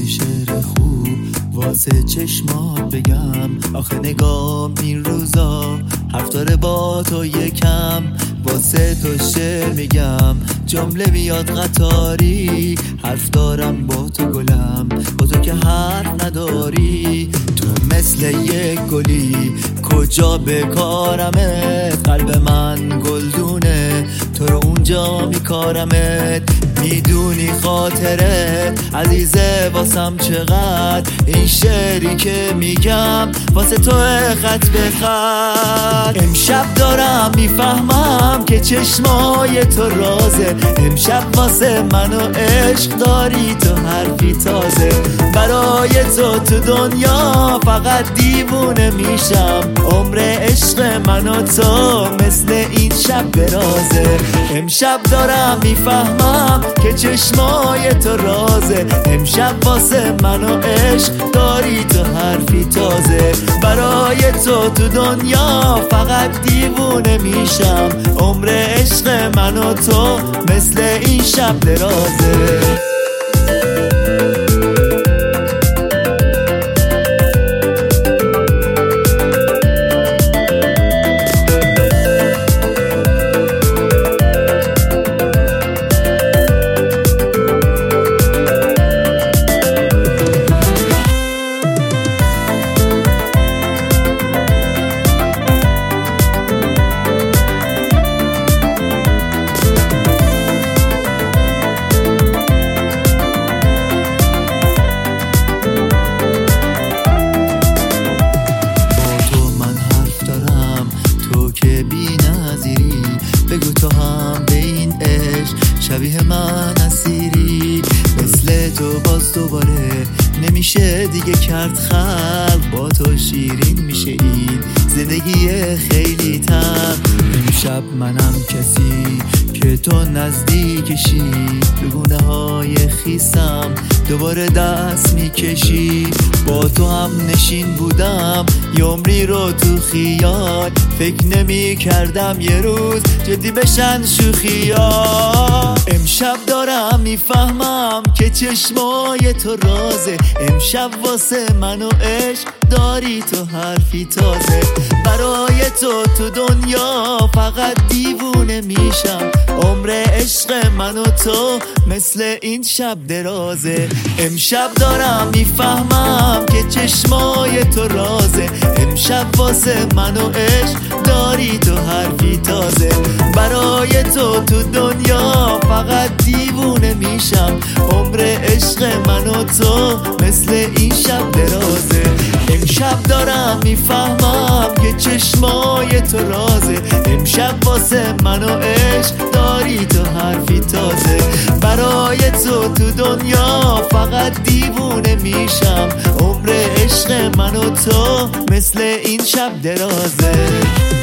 شعر خوب واسه چشمات بگم. آخه نگام این روزا حرف داره با تو یکم. واسه تو شعر میگم جمله بیاد قطاری. حرف دارم با تو گلم، با تو که حرف نداری. تو مثل یک گلی کجا بکارمت؟ قلب من گلدونه تو رو اونجا میکارمت. میدونی خاطرت عزیزه واسم چقدر. این شعری که میگم واسه تو خط به خط. امشب دارم میفهمم که چشمای تو رازه. امشب واسه منو عشق داری تو حرفی تازه. برای تو دنیا فقط دیوونه میشم. عمر عشق من و تو مثل این شب درازه. امشب دارم میفهمم که چشمای تو رازه. امشب واسه منو عشق داری تو حرفی تازه. برای تو دنیا فقط دیوونه میشم. عمر عشق من و تو مثل این شب درازه. بگو تو هم به این عشق شبیه من اسیری. مثل تو باز دوباره نمیشه دیگه کرد خلق. با تو شیرین میشه این زندگی خیلی تر. امشب منم کسی که تو نزدیکشی. بگونه های خیسم دوباره دست میکشی. با تو هم نشین بودم یه عمری رو تو خیال. فکر نمی کردم یه روز جدی بشن شوخی‌ها. امشب دارم میفهمم که چشمای تو رازه. امشب واسه منو عشق داری تو حرفی تازه. برای تو دنیا فقط دیوونه میشم. عمر عشق من و تو مثل این شب درازه. امشب دارم میفهمم که چشمای تو رازه. امشب واسه منو عشق داری تو حرفی تازه. برای تو دنیا فقط دیوونه میشم. عمر عشق من و تو مثل این شب درازه. امشب دارم میفهمم که چشمای تو رازه. امشب واسه منو عشق داری تو حرفی تازه. برای تو دنیا فقط دیوونه میشم. عمر عشق من و تو مثل این شب درازه.